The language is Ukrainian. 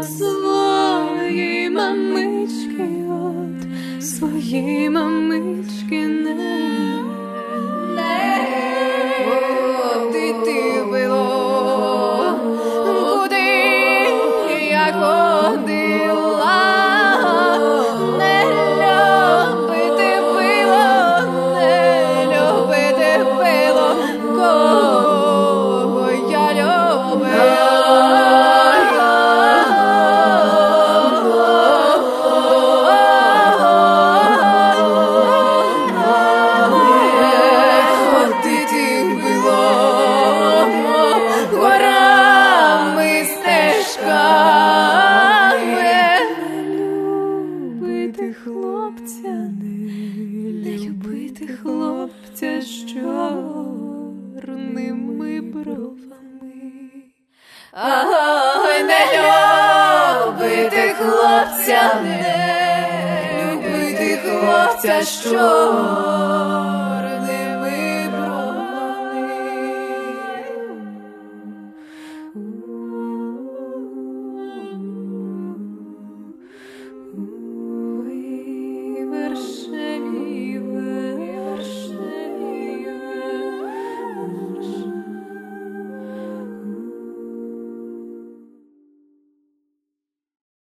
своїй мамички, своїй мамички не ходити було, куди я ходила, не любити було, кого я любила. Не любити хлопця з чорними бровами. Ой, не любити хлопця, не любити хлопця з чорними